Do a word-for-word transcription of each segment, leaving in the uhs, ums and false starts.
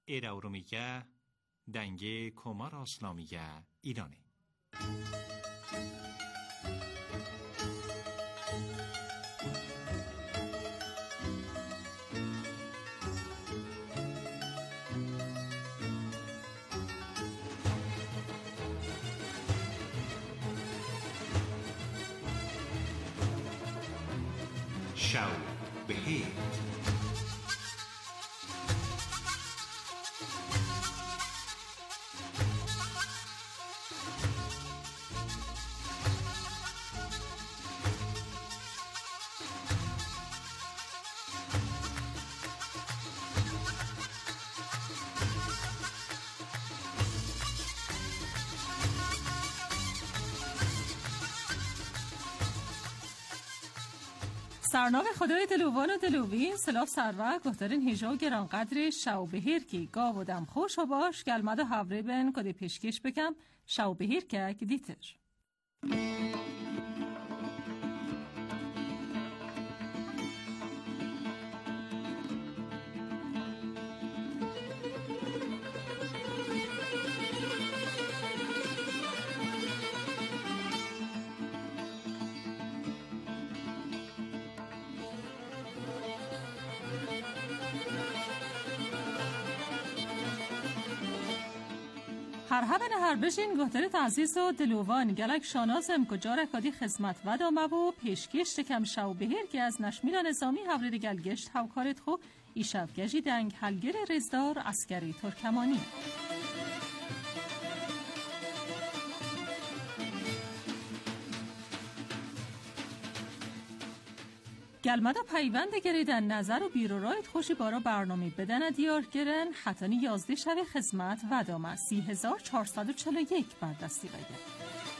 ایراورومیگه دنگه کمار اسلامیگه ایرانه. شو بهیر سرناو خدای دلوان و دلوین سلاف سروه گهترین هیجا و گرانقدر شو بهیر کی گاو و دم خوش و باش گلمد و حوری بین کده پیشکش بکم شو بهیر که دیتر. هر هبن هر بشین گهترت عزیز و دلوان گلک شانازم کجا رکادی خدمت و دامه و پیشکش کم شو بهیر که از نشمیل نظامی هوری گلگشت هاوکارت خو ایشب گجی دنگ حلگر رزدار عسکری ترکمانی. گلمدا پیوند گریدن نظر و بیرو رایت خوشی بارا برنامه بدن دیار گرن حتانی یازده شب خدمت و دامه سی هزار چهارصد و چهل و یک بردستی بگه.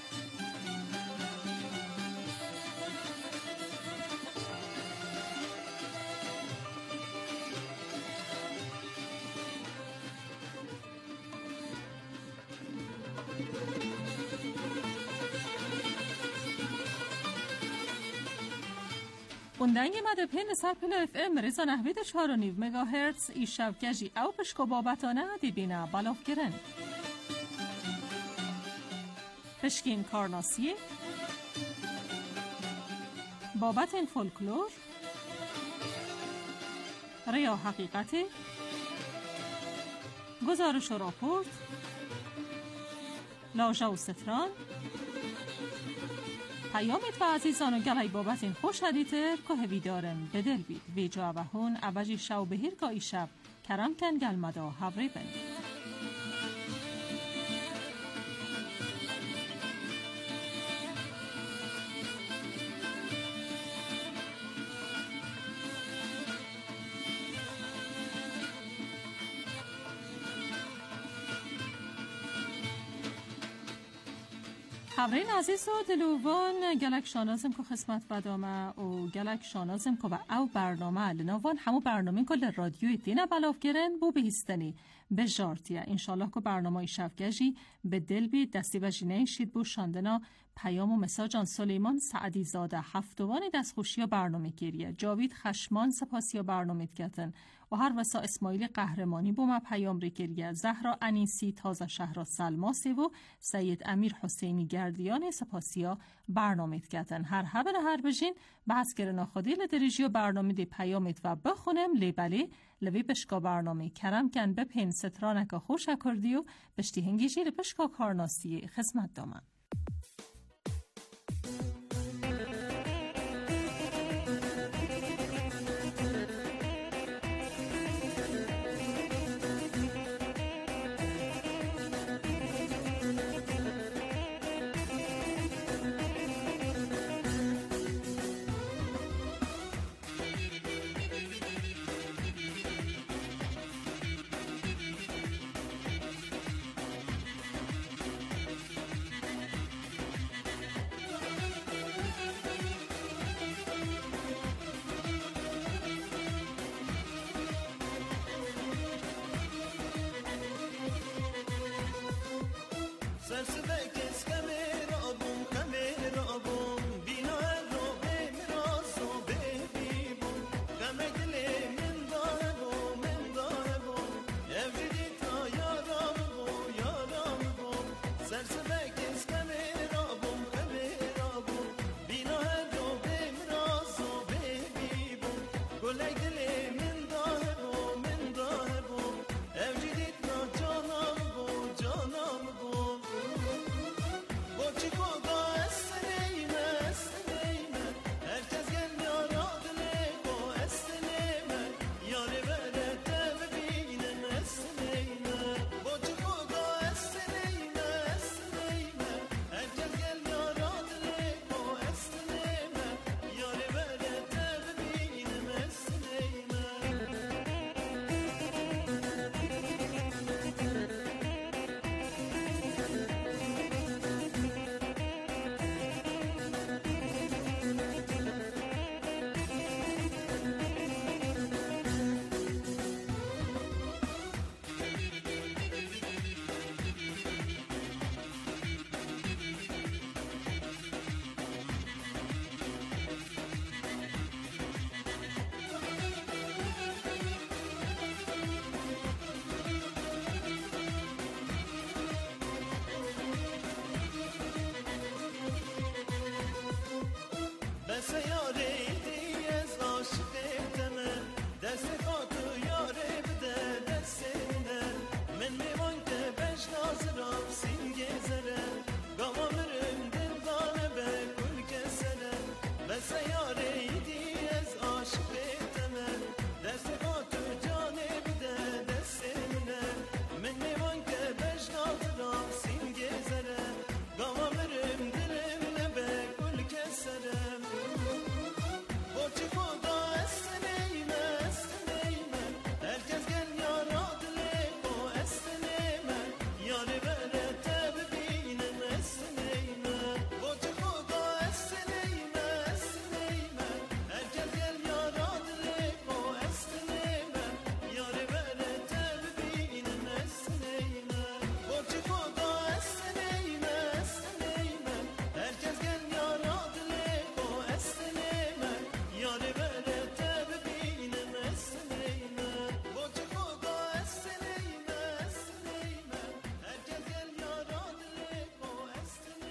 بندنگ مده پین سر پل اف ام ریزا نحوید چهار و نیو مگاهرتز ای شب گجی او پشکو بابتانه دی بینه بلاف گرن. پشکین کارناسیه بابت این فولکلور ریا حقیقتی گزارش و راپورت لاژا و ستران پیامت و عزیزان و گلای بابت این خوش حدیتر که هوی دارم بدل بید وی جا و هون عوجی شو بهیر که ای شب کرم کن گلمدا حوری بند. حورین عزیز و دلوان گلک شانازم که خدمت بدامه و گلک شانازم که با او برنامه لنوان همو برنامه که لرادیوی دینه بلاف گرن بو بهیستنی به جارتیه انشالله که برنامه شفگجی به دل بید دستی و جینه شید بو شاندنا پیام و مساجان سلیمان سعدی زاده هفتوانی دستخوشی برنامه گیریه جاوید خشمان سپاسی برنامه گتن و هر وسا اسماعیل قهرمانی بو ما پیام ری گیریه زهرا انیسی تازه شهر سلماسی و سید امیر حسینی گردیان سپاسیا برنامه گتن هر هبن هر بجین بحث گرنا خودی لدریجی و برنامه دی پیامت و بخونم لیبلی لوی پشکا برنامه کرم کن بپین سترانک خوش کردی و پشتی هنگیجی لپشکا کارناسی خدمت دامن.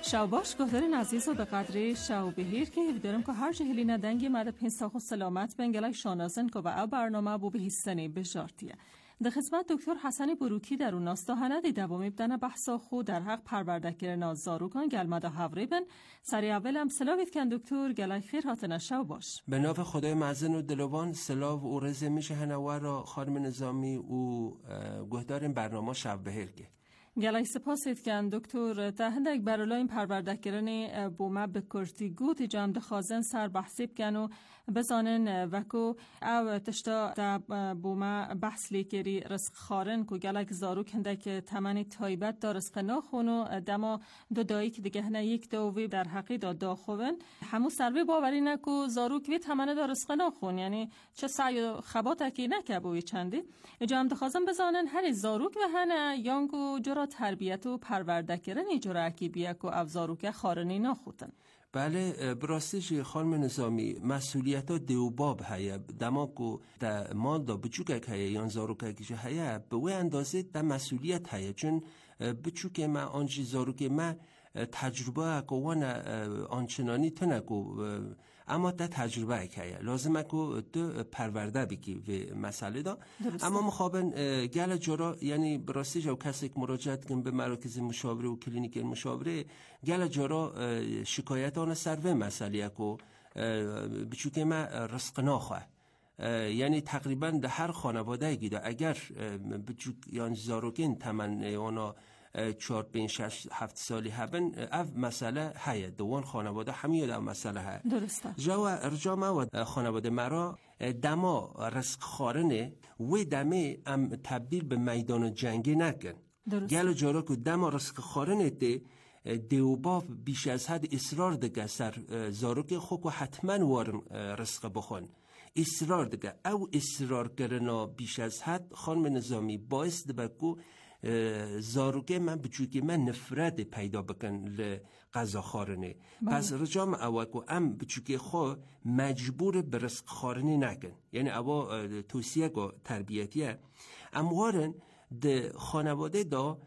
شو باش گهدارین عزیز و به قدری شو بهیر که هیدارم که هر جهلی ندنگی مده پینستاخو سلامت بنگلای شانازن که با او برنامه بو بهیستنی بجارتیه. در خدمت دکتر حسن بروکی در اون ناستا هنده دوامی بدن بحثا خود در حق پروردگیر نازاروکان گلمده هوری بن سری اول هم سلاوید کن دکتر گلای خیر هاتن شو باش. به نام خدای معزن و دلوان سلاو و رزه میشه هنوار را خانم نظامی و گهدارین برنامه شو بهیر که. گلای سپاسید کن دکتر تا هندک برای پروردگیرانی بوما بکرتی گوت جامد خازن سر بحثیب کن و بزانن وکو او تشتا تا بوما بحث لیکری رزق خارن که گلک زاروک هندک تمنی تایبت دا رزق ناخون و دما دو دایی که دیگه هنه یک دووی در حقی دا دا خوون همو سروی باوری نکو زاروک وی تمنی دا رزق ناخون یعنی چه سعی و خباتکی نکه بوی چندی جامد خازن بزانن هر زاروک و هنه یانگو جرا تربیت و پروردگیرن ایجور عکیبیک و افزاروک خارنی ناخوتن. بله براستش خانم نظامی مسئولیت ها دیوباب هیا دماغو در مال دا بچوکک هیا یا زاروککش هیا به وی اندازه در مسئولیت هیا چون بچوک ما آنجی زاروک ما تجربه اکوان آنچنانی تنکو اما تا تجربه اکیه لازم اکو تو پرورده بکی و مسئله دا درسته. اما مخابن گل جرا یعنی براستی جو کسی که مراجعت کن به مراکز مشاوره و کلینیک مشاوره گل جرا شکایت آن سر و مسئله اکو بچوک ما رزق ناخواه یعنی تقریبا در هر خانواده گیده اگر بچوک یعنی زاروکین تمن اونا چهار پنج شش هفت سالی هبن اف مسئله هیا دوان خانواده همیه در مسئله ها درسته جو رجا ما و خانواده مرا دما رزق خارنه و دمه ام تبدیل به میدان جنگی نکن گل جارا که دما رزق خارنه ده دیوباف بیش از حد اصرار دگه سر زاروک خوکو حتما وارن رزق بخون اصرار دگه او اصرار کرنا بیش از حد خانم نظامی باعث دبکو زاروکه من بچوکی من نفرت پیدا بکن لغذا خارنه پس رجام اوکو ام بچوکی خو مجبور به رزق خارنه نکن یعنی اوا توصیه گو تربیتیه اموارن ده خانواده دا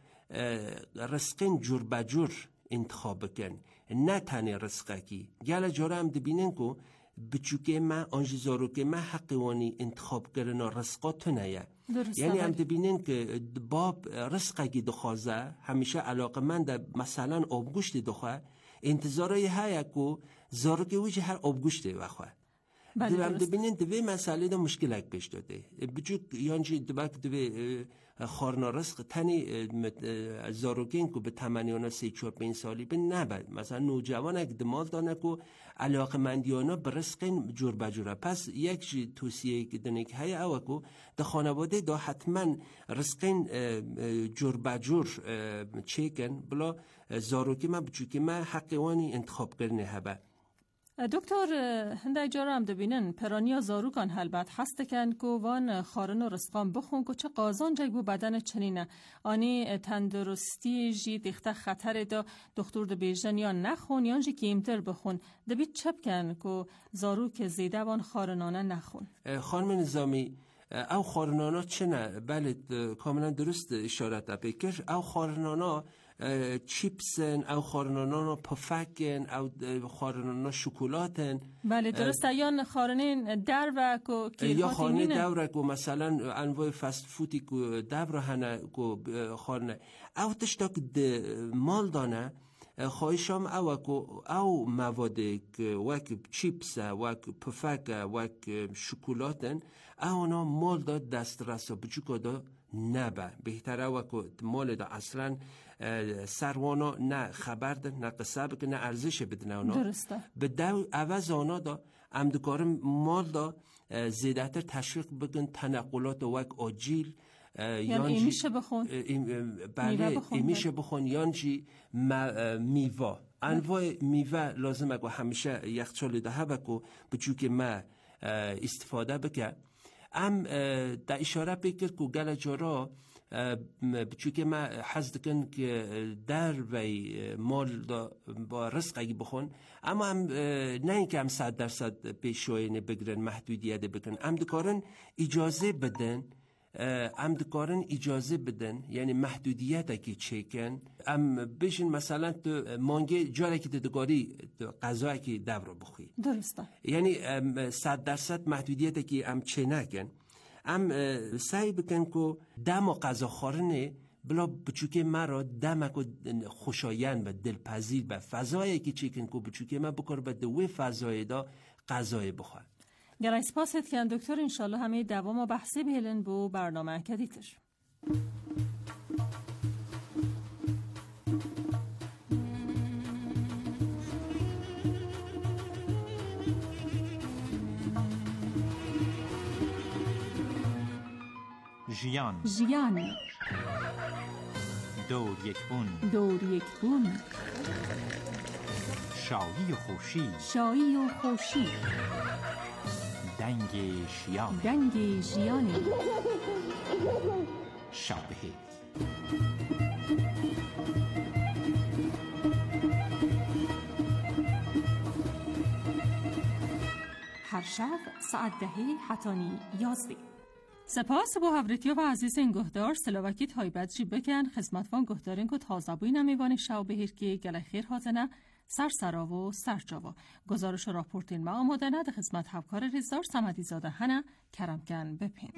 رزقین جور بجور انتخاب بکن نه تنه رزقه کی گل جاره هم دبینن کو بچوکی من آنجی زاروکه من حقیوانی انتخاب کرنا رزقات نیه یعنی هم دبینین که باب رزقی دخوازه همیشه علاقه من در مثلا آبگوشت دخواه انتظارای هیا که زاروکه ویچه هر آبگوشت بخواه دو هم دبینین دوی مسئله دا مشکلک پیش داده بچوک یانجی دوک دوی خارنا رزق تنی زاروکین که به تمنیانا سی چور پین سالی به نبد مثلا نوجوان اگه دمال دانه که علاقه مندیانا به رزقین جور بجوره پس یک جی توصیه که دنک های اوه که ده خانواده دا حتما رزقین جور بجور چیکن بلا زاروکی من بچوکی من حقیوانی انتخاب کرنه هبه دکتر هنده جارا هم دبینن پرانیا زاروکان حلبت هسته کن که وان خارن و رزقان بخون که چه قازان جای بو بدن چنینه آنی تندرستی جی دیخته خطر دا دکتر ده بیجن یا نخون یا جی کیمتر بخون دبید چپ کن که زاروک زیده وان خارنانه نخون خانم نظامی او خارنانا چنه بله کاملا درست اشارت بکر او خارنانا چیپسن او خارنانا پفکن او خارنانا شکلاتن بله درسته یا خارنه در و یا خارنه در و مثلا انواع فست فودی که در هنه که خارنه او تشتا که مال دانه خواهشام او که او مواد وک چیپس وک پفک وک شکلاتن اونا مال دا دست رسا بچوکا دا نبه بهتره وکو مال دا اصلا سروانا نه خبر ده نه قصه بکن نه ارزش بدنه اونا درسته به دو عوض اونا دا امدکارم مال دا زیده تر تشویق بکن تنقلات وک آجیل یعنی ایمیشه بخون بله ایمیشه بخون یانجی میوه انواع میوه لازم اگه همیشه یخچال ده بکو بچو که ما استفاده بکن ام در اشاره بکر که گل جارا بچو که ما حضد کن که در وی مال با رزق اگه بخون اما هم نه اینکه هم صد درصد پیشوینه بگرن محدودیت بکن ام دکارن اجازه بدن ام دکارن اجازه بدن یعنی محدودیت که چکن ام بشین مثلا تو مانگه جاره که دگاری غذا که دور بخوی درسته یعنی صد درصد محدودیت که ام چه نکن ام سعی بکن که دم غذا خورنه بلا بچوکه مرا دمک و خوشایند و دلپذیر و فضایی که چکن که بچوکه من بکر به دوی فضای دا غذای بخور. گرای سپاست کن دکتر، انشالله همه دوام و بحثی بهلن بو برنامه کدیتر. ژیان ژیان دور یک بون دور یک بون شایی و خوشی شایی و خوشی دنگ ژیان دنگ ژیان شب بخیر. هر شب ساعت دهی حتانی یازده. سپاس با حضرتیو و عزیز این گهدار سلوکی تایبت جی بکن خدمتوان گهدارین کو تازه بوی نمیوان شو بهیر که گله خیر حاضنه سر سرا و سر جاوا گزارش و راپورتین ما آماده نه ده خدمت همکار ریزدار صمدی زاده هنه کرمکن بپین.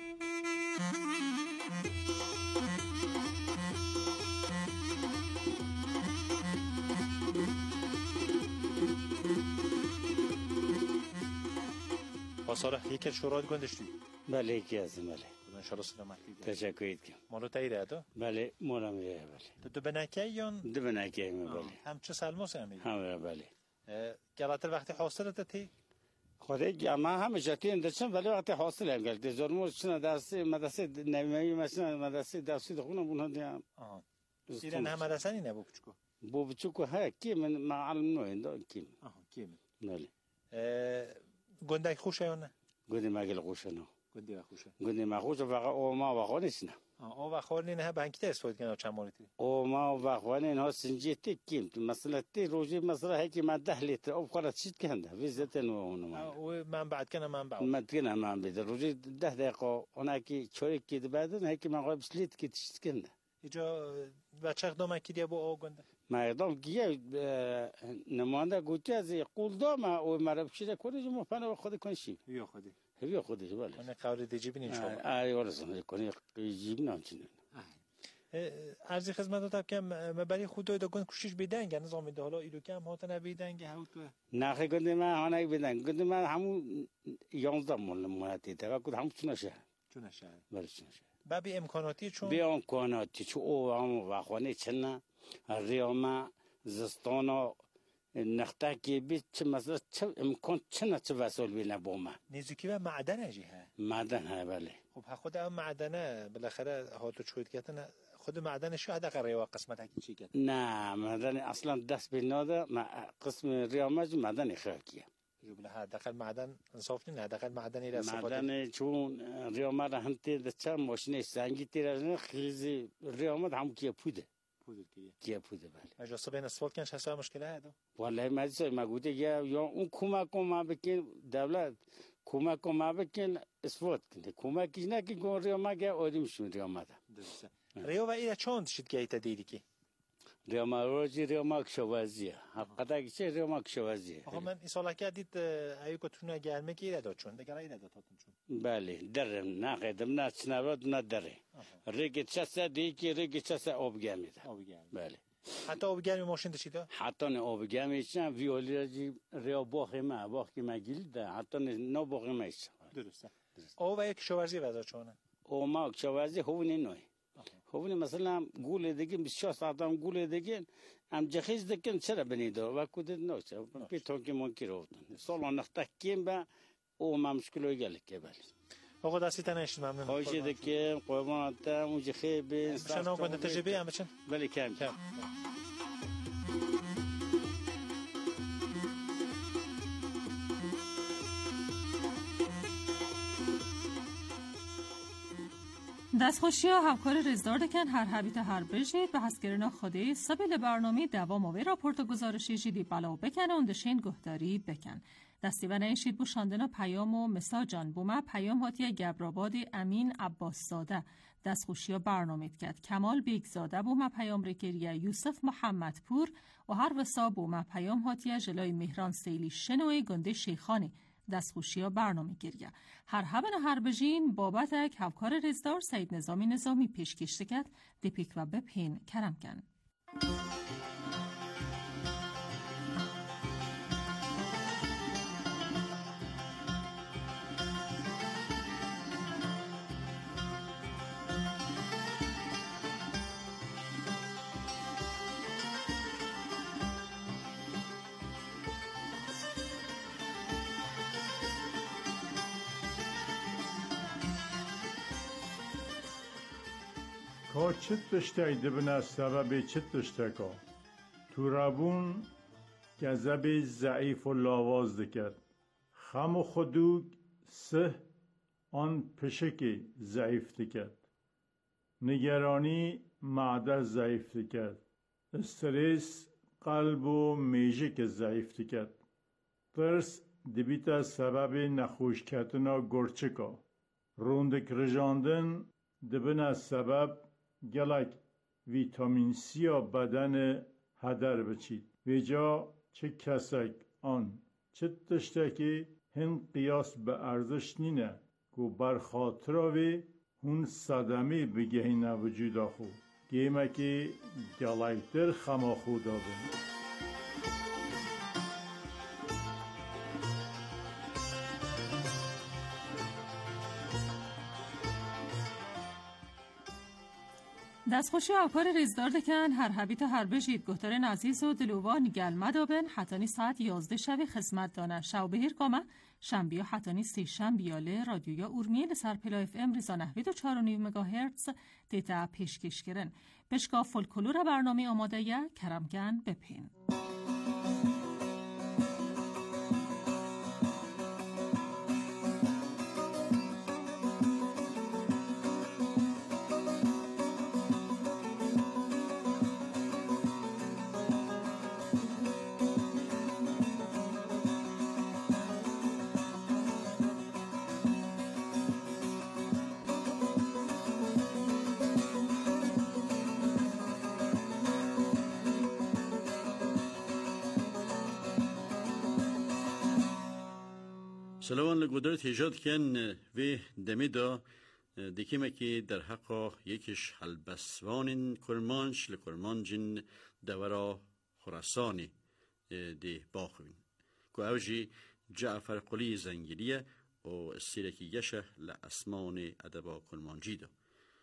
پاساره یکی شورای گندشتی. بله یکی از این بله. ان شاء الله سلامتی. تشکر ایدم. مالو تایید تو؟ بله مورم میره بله. تو بناکی یا؟ دو بناکی می بله. هم چه سالموس همی؟ هم بله. گلاتر وقتی حاصلت تی؟ خودی ما همه جاتی اندشم ولی وقتی حاصل هم گلت زرموز چنا درسی مدرسه نمیایی مثلا مدرسه درسی دخونم اونها دیم. آه. ایران هم مدرسه نی نبود چکو؟ بود چکو ها کی من معلم نوینده کی. آه کی. بله. گندک خوشه یا نه؟ گندی ماگل خوشه نه. گندی خوشه. گندی ما خوشه فقط او ما واقعیش نه. او واقعی نه به انکیت استفاده کنه چند مورتی. او ما واقعی نه سنجیتی کیم مثلا تی روزی مثلا هیچی ما ده لیتر او خورد چیت کنده ویزت نو اونو. او من بعد کنه من بعد. من کنه من بیاد روزی ده دقیقه اونا کی چوری کی بعدن هیچی ما قبل سلیت کی چیت کنده. اینجا بچه دام کیه با او گنده. مردم گیاه نمانده گویی از قول دام او مرد شده کنی جو مفنا خود کنشی. یا خودی. هیچ خودی بله. من قابل دیجی بینیم شما. آه ورزن کنی جیب نامچینه. ارزی خدمت داد که مبری خودی دکان کشیش بیدنگ نظام میده حالا ایلو کم هات نبیدنگ هاو تو. نه خیلی گندی من هنگ بیدنگ گندی من همون یازده مول مونتی تا کد همون چنشه. چنشه. بله چنشه. بابی امکاناتی چون. بی امکاناتی چون او هم واقعی چنه. ریاما زستانا نختکی بیت چه مثلا چه امکان چه چه وسایل بینه با ما نزدیکی به معدن اجیه معدن ها بله خب خود هم معدنه بالاخره هاتو چوید کردن خود معدن شو حداقل ریوا قسمت هکی چی کرد نه معدن اصلا دست بیناده قسم ریامج معدن خاکیه جو بله حداقل معدن انصاف نه حداقل معدنی را استفاده معدن چون ریامه را هنتی دچار ماشین سنگی تیرازن خیلی ریامه هم کیه پوده پوده کیه کیه پوده بله اجازه بین استفاده کنش هست مشکل هست والله ماجد ما گوده یا یا اون کمک ما بکن دولت کمک ما بکن استفاده کنه کمکش نکنه که ریامه گه آدم شون ریامه ده ریو و اینا چند شد که ایت دیدی کی ریامه روزی ریامه کشاورزیه حقیقتا که چه ریامه کشاورزیه آخه من این سالا که دید ایو که تونه گرمه کی ایراد چون دیگر ایراد هاتون چون بله درم نه قدم نه چنارد نه دره ریگ چسه دیگه ریگ چسه آب گرمیده آب گرم بله حتی آب گرمی ماشین داشته حتی نه آب گرمی چن ویولی راجی ریا باخی ما باخی ما گیلده حتی نه باخی ما ایش درسته او و یک کشاورزی وضع چونه او ما کشاورزی هونی نوی هونی مثلا گول دیگه بسیار ساعتم گول دیگه ام جخیز دیگه چرا بنیده و کود نوچه پیتون که من کی روتن سال نخته کیم با او ما مشکلی گله که بله آقا دستی تنهشید ممنون خواهش دیگه قربان تا اونجا خیلی بشن آقا کنده تجربه هم بچن ولی کم کم دستخوشی ها همکار رزدار دکن هر حبیت هر بجید به هستگرنا خوده سبیل برنامه دوام و راپورت و گزارشی جیدی بلاو بکن و اندشین گهداری بکن دستی و نشید بو شاندنا پیام و مساجان بومه پیام هاتی گبرابادی امین عباس زاده دستخوشی برنامه کرد. کمال بیگزاده بومه پیام رکریه یوسف محمد پور و هر وسا بومه پیام هاتی جلای مهران سیلی شنوی گنده شیخانی دستخوشی برنامه گریه. هر هبن و هر بجین بابت اک هفکار رزدار سید نظامی نظامی پیشکشته کرد دپیک و بپین کرم کن. که چت داشته دبنا سبب چت داشته که تو رابون گذب ضعیف و لاواز دکد خم و خدوگ سه آن پشک ضعیف دکد نگرانی معده ضعیف دکد استرس قلب و میژه ضعیف دکد ترس دبیتا سبب نخوش کتنا گرچه که روندک رجاندن دبنا سبب گلک ویتامین سی بدن هدر بچید ویجا چه کسک آن چه تشته که هن قیاس به ارزش نینه که بر خاطراوی هون صدمی بگهینه وجود آخو گیمه که گلک در خما خودا بین دستخوشی اوکار ریزدار دکن هر حبی تا هر بجید گهتر نازیز و دلوان گل مدابن حتانی ساعت یازده شوی خدمت دانه شو بهیر کامه شنبیا حتانی سی شنبیاله رادیویا اورمیه لسر پلا اف ام ریزا نهوید و چار و نیو مگاهرتز دیتا پیشکش کرن بشکا فولکلور برنامه آماده یه کرمگن بپین. سلام لگودرت هجاد کن و دمی دا دیکیمه که در حقا یکیش حلبسوان کرمانش لکرمانجین دورا خراسانی دی باخوین که اوجی جعفر قلی زنگیلیه و سیرکی یشه لاسمان ادبا کرمانجی دا.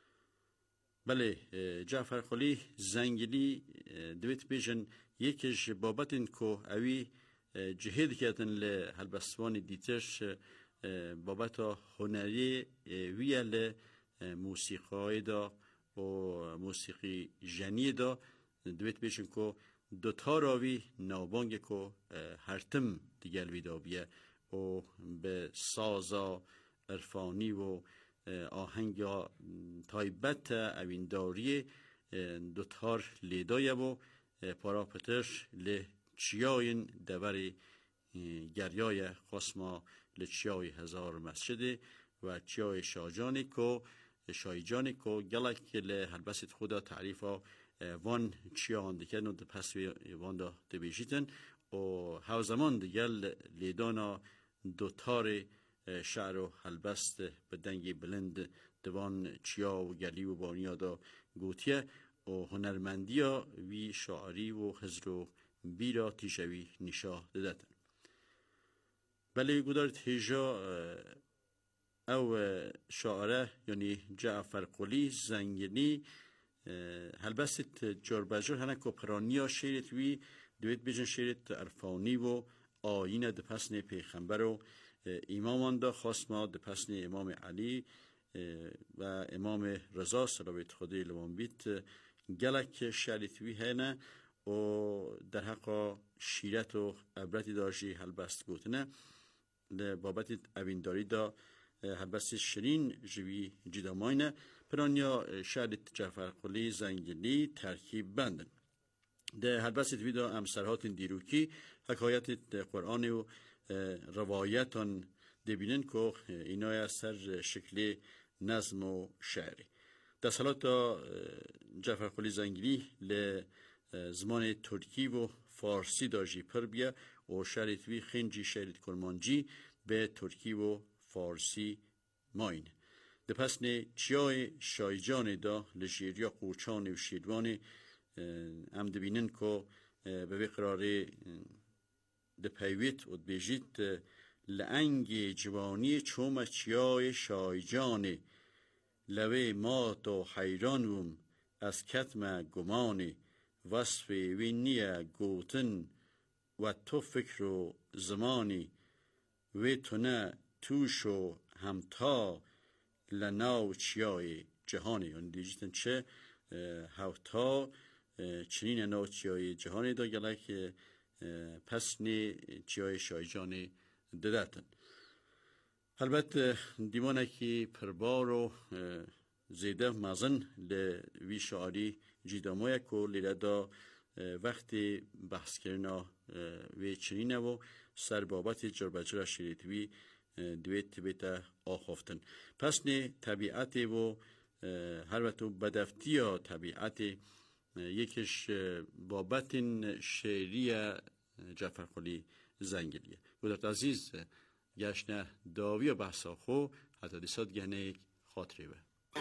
بله جعفر قلی زنگیلی دویت بیجن یکیش بابتن که اوی جهید کردن ل هلبستوان دیترش بابت هنری ویل موسیقی دا و موسیقی جنی دا دویت بیشن که دوتا راوی نابانگ که هرتم دیگر ویدا بیه و به سازا عرفانی و آهنگ تایبت اوینداری دوتار لیدایه و پاراپترش ل چیاین دوری گریای قسما لچیای هزار مسجد و چیای شاجانی کو شایجانی کو گلک له هلبست خدا تعریفا وان چیان دیگه و پس وان دا دبیجیتن و هاو زمان دیگه لیدانا دوتار شعر و هلبست به دنگی بلند دوان چیا و گلی و بانیا دا گوتیه و هنرمندیا وی شاعری و خزر و بیرا تیشوی نشا دادن. بله گودارت هجا او شاعره یعنی جعفر قلی زنگینی هلبست جربجر هنه کپرانیا شیرت وی دویت بیجن شیرت عرفانی و آیین دپسن پیغمبر و امامان دا خواست ما دپسن امام علی و امام رضا صلوات خدای لوان بیت گلک شیرت وی هنه و در حقا شیرت و عبرتی داشتی هلبست گوتنه بابت اوینداری دا هلبست شرین جوی جداماینه پرانیا شهرت جعفر قلی زنگلی ترکیب بندن ده هلبست ویدا امسرهات دیروکی حکایت قرآن و روایتان دبینن که اینا از سر شکل نظم و شعری. در سالات جعفر قلی زنگیری ل زمان ترکی و فارسی داجی پر بیا و شریطوی خنجی شریط کرمانجی به ترکی و فارسی ماین. ده پس نه چیای شایجان دا لشیریا قوچان و شیروان ام دبینن که به قرار ده پیویت و بیجیت لعنگ جوانی چوم چیای شایجان لوه ما تو حیرانوم از کتم گمان وصف وینیه گوتن و تو فکر و زمانی و تو نه توش و همتا لناو چیای جهانی. یعنی دیجیتن چه هوتا چنین ناو چیای جهانی دا گلک پسنی چیای شایجانی دادتن. البته دیوانه که پربار و زیده مزن لوی شعاری جیدامویه که لیده دا وقتی بحث کرنا وی چنینه و سر بابت جربجر شریطوی دویت بیتا آخافتن. پس نه طبیعت و هر وقت بدفتی یا طبیعت یکیش بابت شعری جعفر قلی زنگیریه. گودت عزیز گشنه داوی و بحثا خو حتی دیساد گهنه خاطری به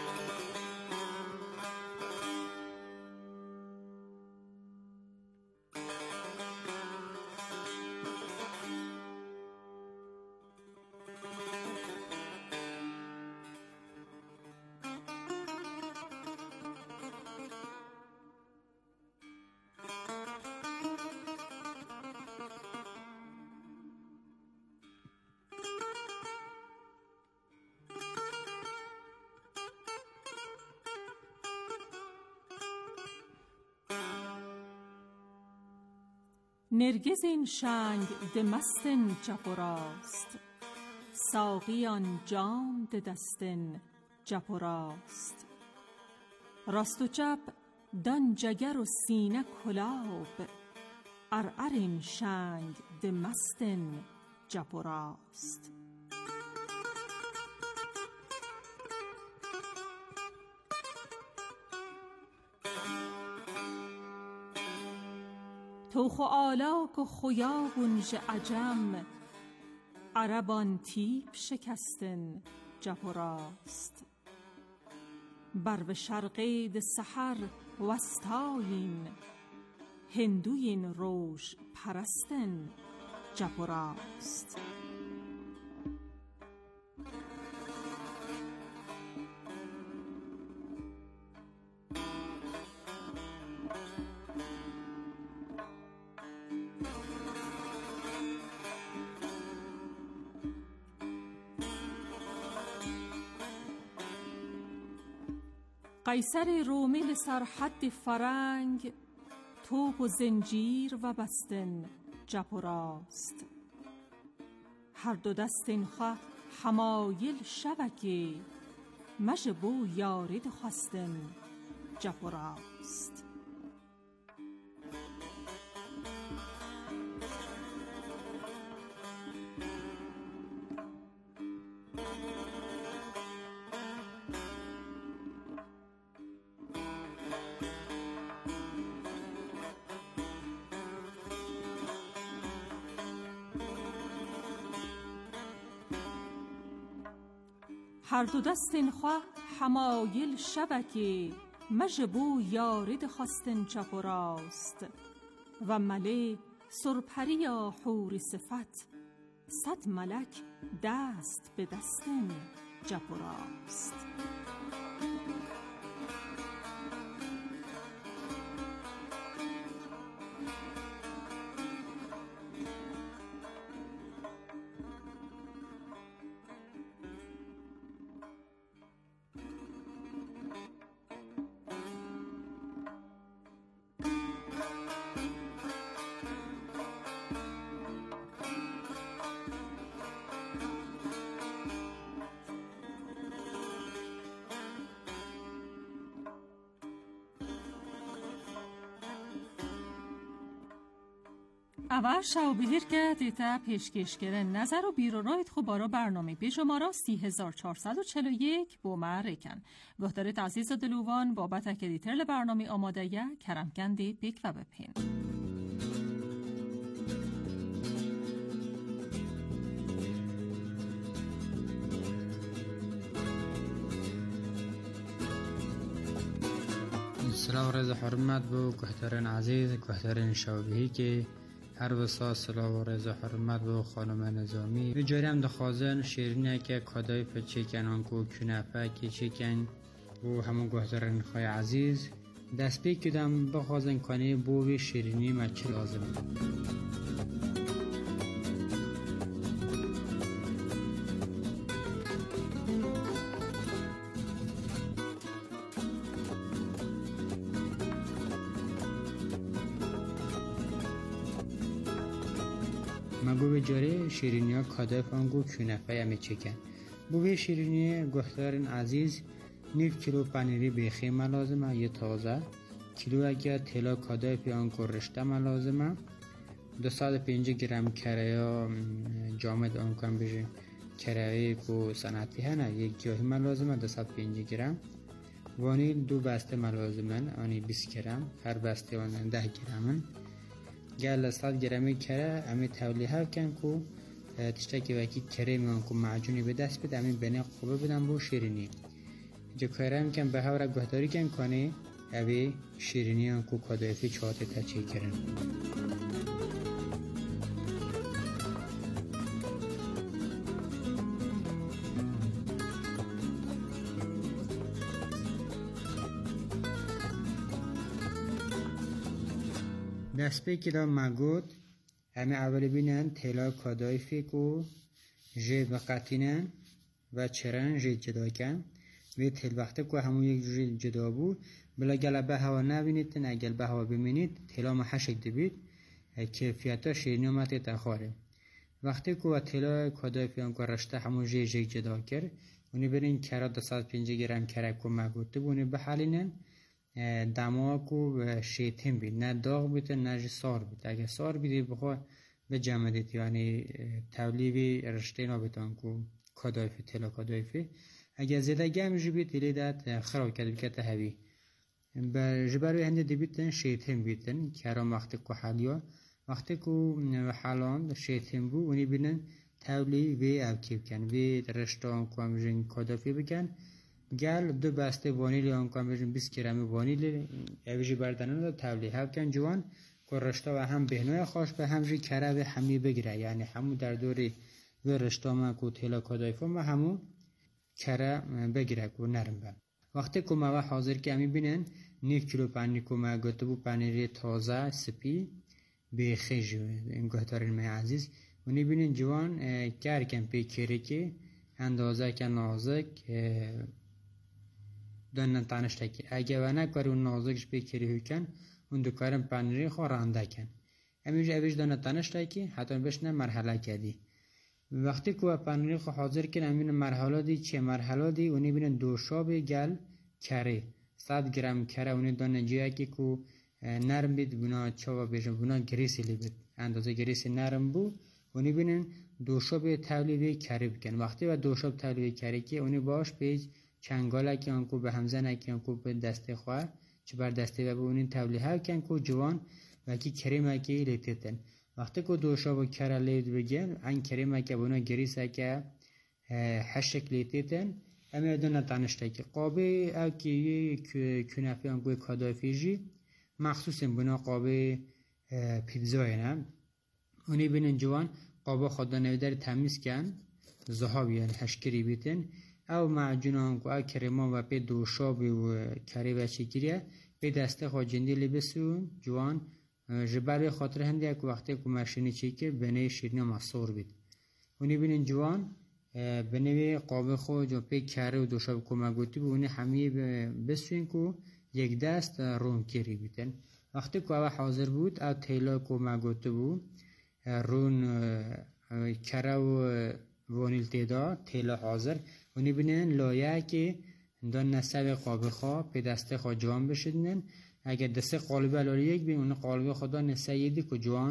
نرگس این شنگ ده مستن چپ و راست، ساقیان جام ده دستن چپ و راست. راست و چپ دان جگر و سینه کلاب، ارعر این شنگ ده مستن چپ و راست. توخ و آلاک و خیابون ژ عجم، عربان تیپ شکستن جپ و راست. بر و شرقی ده سحر وستایین، هندوین روش پرستن جپ و راست. قیصر رومی لسرحد فرنگ، توپ و زنجیر و بستن جپ و راست. هر دو دستین خواه حمایل شبکی، مجبو یارید خواستن جپ و راست. هر دو دستین خواه حمایل شبکی، مجبو یارید خواستن چپ و راست. و مله سرپری یا حور صفت، صد ملک دست به دستن چپ و راست. اول شو بهیر که دیتا پیشکش کرن نظر و بیرو رایت خو بارا برنامه پیش شمارا سی هزار چهارصد و چهل و یک با معرکن گهدار تعزیز دلوان بابت اکدیتر لبرنامه آماده یا کرمکندی پیک و بپین. سلام رضا حرمت بو گهدارن عزیز گهدارن شوبهی که هر وسا سلام و رضا حرمت بو خانم نظامی و جاریم دخوازن شیرینه که کادای پر چکن آنکو کنفه که چکن و همون گهدارن خواه عزیز دست بی کدم بخوازن کنه بو شیرینی مچه لازم مگو به جاره شیرینی ها کادای پانگو کنفه همی چکن بو به شیرینی گهدارن عزیز نیف کیلو پنیری بیخی ملازمه یه تازه کیلو اگر تلا کادای پیانکو رشته ملازمه دو صد و پنج گرم کریا جامد آنکان بشه کرایی کو صنعتی هنه یک جاهی ملازمه دو صد و پنج گرم وانیل دو بسته ملازمن آنی بیست گرم هر بسته آن ده گرمن گل صد گرمی کره امی تولیه کن کو تشتکی وکی کره میان کو معجونی به دست بده امی بینه خوبه بدن بو شیرینی جو کرم کن به هورا گهداری کن کنه اوی شیرینی آن کو کادایفی چهاته تچه کرن دست به کلا مگود همه اولی بینن تلا کادایفی کو جه بقاتینن و چرن جه جدا کن و تل وقتی که همون یک جوری جدا بود بلا گل به هوا نبینید نه گل به هوا ببینید تلا ما حشک دبید کیفیتا شیرینی اومد تخاره وقتی که تلا کادایفی آن که رشته همون جه جه جدا کرد اونی برین کرا دو صد و پنج گرم کرک و مگود بونی بحالینن دماغو شیطن بید نه داغ بید نه سار بید اگه سار بید بخواه به جمع دید یعنی تولیوی رشته نابیدان کو کادایفی تلا کادایفی اگه زیده گم جبید لیدت خراب کرد بکت هوی جبروی هنده دیبیدن شیطن بیدن کرام وقتی که حالیا وقتی که حالان شیطن بو اونی بینن تولیوی اوکی بکن وی رشته آن کو همجن کادایفی بکن گل دو بسته وانیل آن کام بجن بیست گرم وانیل اویجی بردنن رو تولیه کن جوان که رشته و هم بهنوی خوش به همجی کره و همی بگیره یعنی همون در دوری و رشته ما که تلا کادایفا ما همون کره بگیره که نرم بم وقتی که ما حاضر که همی بینن نیف کیلو پنیر که ما گوته بو پنیری تازه سپی بیخی جوه این گهدارین می عزیز ونی بینن جوان کر کن پی کره که اندازه که نازک دانن تانشتکی اگه و نکاری اون نازکش بکری کن اون دو کارم پنیری خو رانده کن امیج اویج دانن تانشتکی حتی بشنه مرحله کردی وقتی که پنیری خو حاضر کن امین مرحله دی چه مرحله دی اونی بینن دو شاب گل کره صد گرم کره اونی دانن جایی که کو نرم بید بنا چوا بیشن بنا گریسی لی بید اندازه گریسی نرم بو اونی بینن دو شاب تولیوی کره بکن وقتی و دو شاب تولیوی کره که اونی باش پیج چنگاله که آنکو به همزنه که آنکو به دسته خواه چه بر دسته و به اونین تولیه که آنکو جوان و که کریمه که لیتیتن وقتی که دوشا با کره لید بگن این کریمه که بونا گریسه که هشک لیتیتن اما دونه تانشته که قابه او که یک کنفی آنکوی کادایفیجی مخصوص بونا قابه پیتزای نه اونی بینن جوان قابه خدا نویدر تمیز کن زهاب یعنی هشکری بیتن او معجونان کو کریمان و پی دوشاب و کری و چیکریه پی دسته خو جندی لبسون جوان جبر خاطر هندی کو وقتی کو ماشینی چیکه بنه شیرینی مصور بید اونی بینن جوان بنوی قابه خو جو پی کری و دوشاب کو مگوتی بونی همی بسوین کو یک دست رون کری بیتن وقتی کو حاضر بود او تیلا کو مگوتی بود رون کری و وانیل تیدا تیلا حاضر اونی بینن لایه که دان نسب قابه خواه پی دسته خواه جوان بشدنن اگر دسته قالبه لالی یک بین اون قالبه خدا نسه یدی که جوان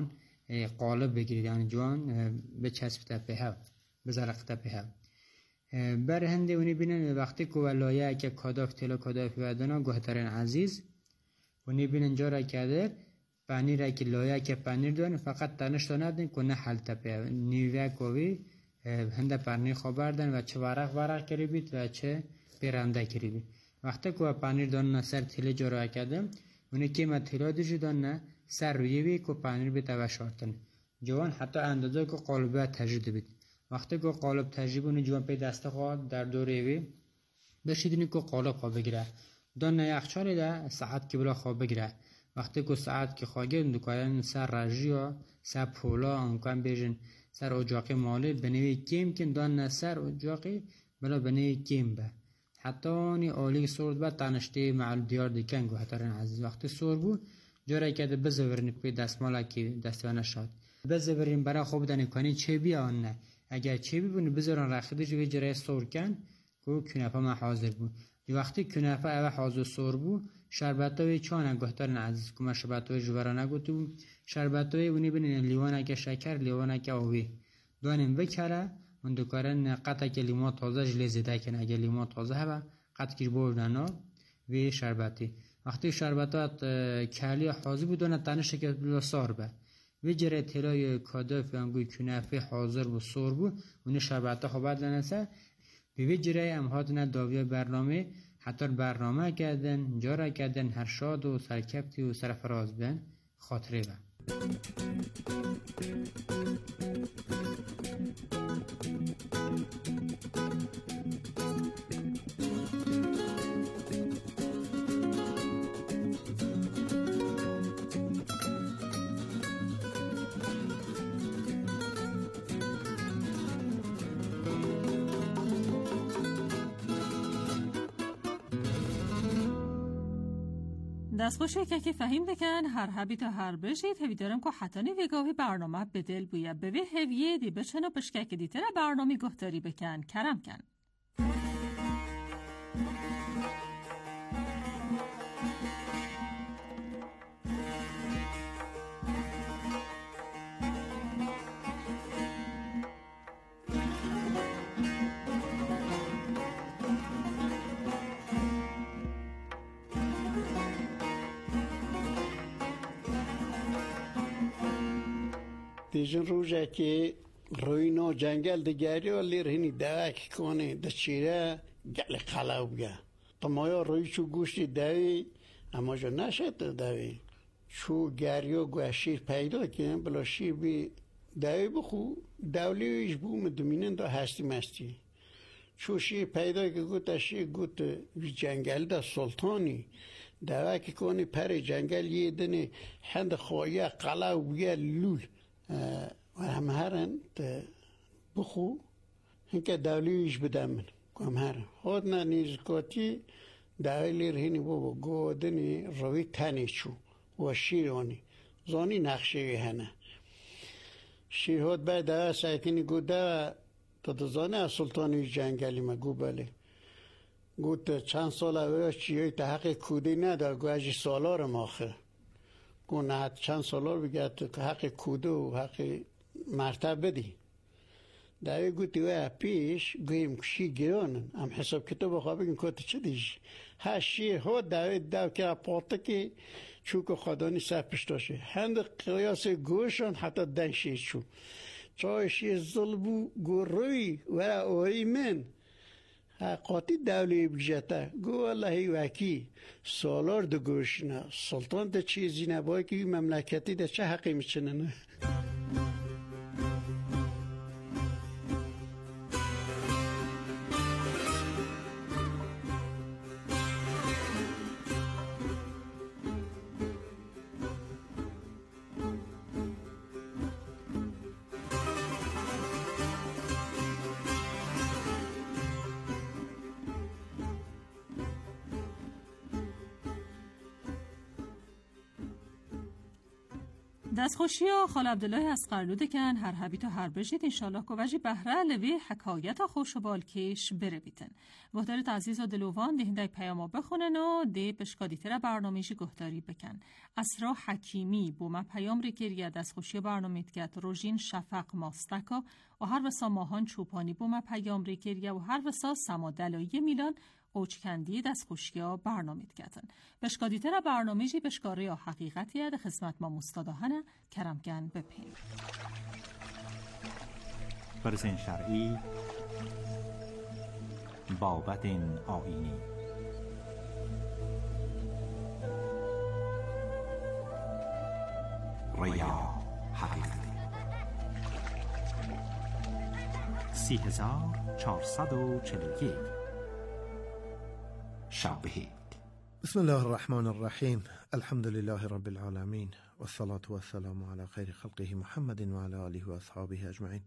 قالب بگیرید یعنی جوان بچسب تپه ها بزرق تپه ها بر هنده اونی بینن وقتی که ولایه که کاداف تلا کاداف ودانا گوهترین عزیز اونی بینن جا را کدر پنیر که لایه که پنیر دون فقط تنش داندن که نه حل تپه نیوه کوی هنده پنیر خبردن و چه ورق ورق کری بید و چه پیرنده کری بید وقتی که پنیر دون سر تله جا را کدم اونی که ما تلا دیجی دون سر رویوی که پنیر به توشارتن جوان حتی اندازه که قالبه تجربه بید وقتی که قالب تجربه اونی جوان پی دسته خواهد در دوریوی بشیدونی که قالب خواه بگیره دون یخچالی ده ساعت که بلا خواه بگیره وقتی که ساعت که خواهی اندوکارن سر رجیا سر پولا امکان بیجن سر اجاقی مالی بنوی کم کن دون سر اجاقی بلا بنوی کم به حتی آنی آلی سورد با تنشتی معلو دیار دیکن گو حتی رن عزیز وقتی سور بو جاره که ده بزورنی پی دستمالا که دستوانه شاد بزورین برای خوب دنی کنی چه بیا آن نه اگر چه بی بونی بزران رخیده جوی جره سور کن که کنفه ما حاضر بو وقتی کنفه اوه حاضر سور بو شربتوی چانه گهترین عزیز که ما شربتوی جوارانه گوتو شربتوی اونی بینین لیوانه که شکر لیوانه که آوی دوانیم بکره من دکارن قطعه که لیمون تازه جلی زیده کنه اگر لیمون تازه هبه قطع کش بردن و شربتی وقتی شربتات کلی حاضر بودن تنشه که بلا سار به و جره تلای کاداف انگوی کنفه حاضر و سور بو اونی شربتا خوبت دنسه به جره امهادن داوی برنامه حتی برنامه کردن جارا کردن هر شاد و سرکبتی و سرفراز بن خاطره بن دستخوشی که که فهیم بکن هر حبی تا هر بشید هوی دارم که حتانی ویگاوی برنامه بدل بویا به وی هویه دی بچن و بشکک دیتر برنامه گفتاری بکن کرم کن دیجن روزه که روینا جنگل دگری و لیر هنی دوک کنه دچیره گل قلب گه تمایا روی چو گوشتی دوی اما جا نشد دوی چو گریو گوه شیر پیدا کنه بلا شیر بی دوی بخو دولیویش بو مدومینن دا هستی مستی چو شیر پیدا که گوت شیر گوت وی جنگل دا سلطانی دوک کنه پر جنگل یه دنه هند خواهی قلب گه لول و هم هرن بخو هنکه دولیویش بدمن هم هرن خود نه نیزکاتی دولی رهینی بابا گودنی روی تنی چو و شیرانی زانی نقشه هنه شیر هود باید دوه سایکنی گوده تا دزانه از سلطانی جنگلی ما گو بله گوده چند سال اوه چیوی تحقیق کودی ندار گو اجی سالار ماخه گو نه چند سالار بگرد حق کوده و حق مرتبه دی دوی گوتی وی پیش گویم کشی گرانن هم حساب کتاب خواه بگیم کتا چه دیش ها شیر ها دوی دو که پاته که چوک خدانی سر پشتاشه هند قیاس گوشان حتی دن شیر چو چای شیر ظلبو گو روی و اوی من قاطی دولی بجتا گو والله وکی سالار دو گوشنا سلطان ده چیزی نبایی که مملکتی ده چه حقی میچنن دستخوشیا خال عبدالله از قرلود کن هر هبی تو هر بجید انشالله که وجی بهره لوی حکایت خوش و بالکش بره بیتن وحدارت عزیز و دلوان دهنده پیاما بخونن و ده بشکادی تر برنامهشی گهداری بکن اسرا حکیمی بو ما پیام ریکریه دستخوشی برنامه اتگت روژین شفق ماستکا و هر وسا ماهان چوپانی بو ما پیام ریکریه و هر وسا سما دلایی میلان اوچکندی دستخوشیا برنامه اتگتن بشکادی تر برنامهشی بشکاره یا حقیقتیه ده خدمت ما مستاداهنه کرمگن بپیم برزن شرعی بابت آینی ریا حقیقتی سی هزار چهارصد و چهل و یک شبهی. بسم الله الرحمن الرحیم. الحمد لله رب العالمین والصلاة والسلام على خیر خلقه محمد و علی آله و اصحابه اجمعین.